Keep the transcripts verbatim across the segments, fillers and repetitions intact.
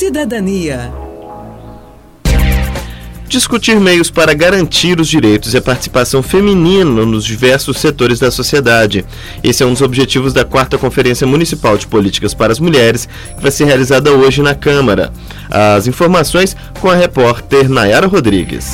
Cidadania. Discutir meios para garantir os direitos e a participação feminina nos diversos setores da sociedade. Esse é um dos objetivos da quarta Conferência Municipal de Políticas para as Mulheres, que vai ser realizada hoje na Câmara. As informações com a repórter Nayara Rodrigues.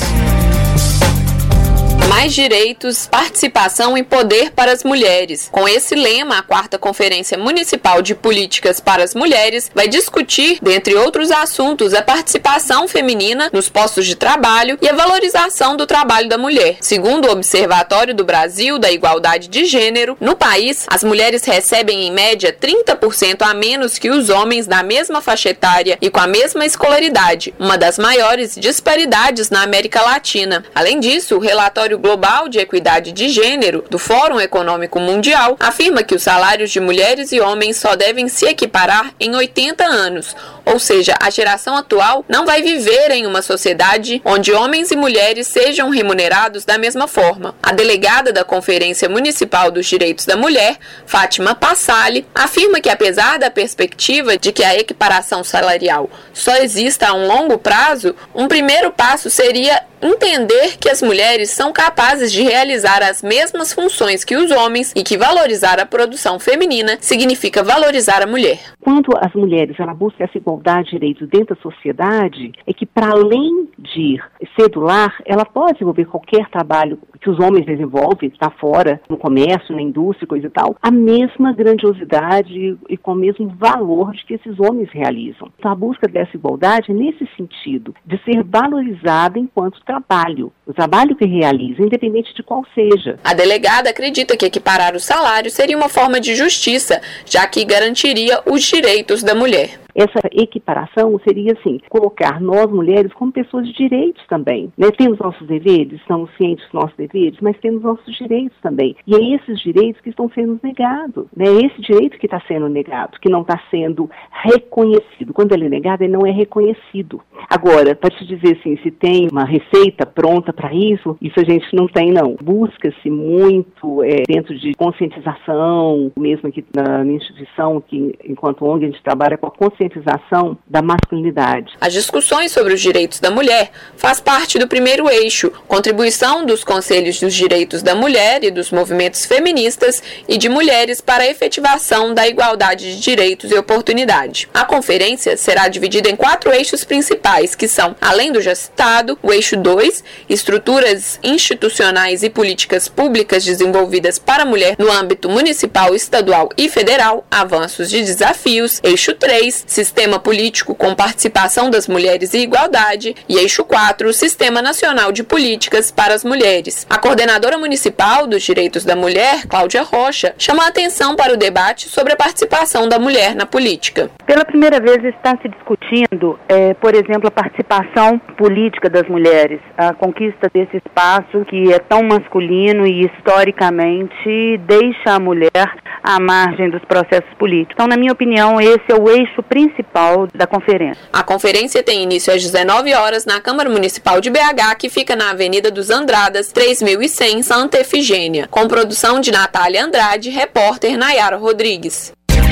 Mais direitos, participação e poder para as mulheres. Com esse lema, a quarta Conferência Municipal de Políticas para as Mulheres vai discutir, dentre outros assuntos, a participação feminina nos postos de trabalho e a valorização do trabalho da mulher. Segundo o Observatório do Brasil da Igualdade de Gênero, no país, as mulheres recebem em média trinta por cento a menos que os homens da mesma faixa etária e com a mesma escolaridade, uma das maiores disparidades na América Latina. Além disso, o relatório Global de Equidade de Gênero do Fórum Econômico Mundial afirma que os salários de mulheres e homens só devem se equiparar em oitenta anos, ou seja, a geração atual não vai viver em uma sociedade onde homens e mulheres sejam remunerados da mesma forma. A delegada da Conferência Municipal dos Direitos da Mulher, Fátima Passali, afirma que apesar da perspectiva de que a equiparação salarial só exista a um longo prazo, um primeiro passo seria entender que as mulheres são capazes de realizar as mesmas funções que os homens e que valorizar a produção feminina significa valorizar a mulher. Quando as mulheres ela buscam essa igualdade de direitos dentro da sociedade, é que para além de ser do lar, ela pode desenvolver qualquer trabalho que os homens desenvolvem, está fora, no comércio, na indústria, coisa e tal, a mesma grandiosidade e com o mesmo valor de que esses homens realizam. Então a busca dessa igualdade é nesse sentido, de ser valorizada enquanto trabalho, o trabalho que realiza, independente de qual seja. A delegada acredita que equiparar o salário seria uma forma de justiça, já que garantiria os direitos da mulher. Essa equiparação seria, assim, colocar nós, mulheres, como pessoas de direitos também. Né? Temos nossos deveres, estamos cientes dos nossos deveres, mas temos nossos direitos também. E é esses direitos que estão sendo negados. Né? É esse direito que está sendo negado, que não está sendo reconhecido. Quando ele é negado, ele não é reconhecido. Agora, para te dizer assim, se tem uma receita pronta para isso, isso a gente não tem, não. Busca-se muito é, dentro de conscientização, mesmo aqui na minha instituição, que enquanto O N G a gente trabalha com a conscientização da masculinidade. As discussões sobre os direitos da mulher faz parte do primeiro eixo, contribuição dos Conselhos dos Direitos da Mulher e dos movimentos feministas e de mulheres para a efetivação da igualdade de direitos e oportunidade. A conferência será dividida em quatro eixos principais, que são, além do já citado, o eixo dois, estruturas institucionais e políticas públicas desenvolvidas para a mulher no âmbito municipal, estadual e federal, avanços e desafios, eixo três, Sistema Político com Participação das Mulheres e Igualdade, e eixo quatro, Sistema Nacional de Políticas para as Mulheres. A coordenadora municipal dos Direitos da Mulher, Cláudia Rocha, chama a atenção para o debate sobre a participação da mulher na política. Pela primeira vez está se discutindo, é, por exemplo, a participação política das mulheres, a conquista desse espaço que é tão masculino e historicamente deixa a mulher à margem dos processos políticos. Então, na minha opinião, esse é o eixo principal da conferência. A conferência tem início às dezenove horas na Câmara Municipal de B H, que fica na Avenida dos Andradas, três mil e cem, Santa Efigênia. Com produção de Natália Andrade, repórter Nayara Rodrigues.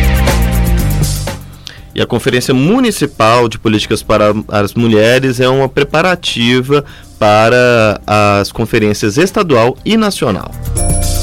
E a Conferência Municipal de Políticas para as Mulheres é uma preparativa para as conferências estadual e nacional.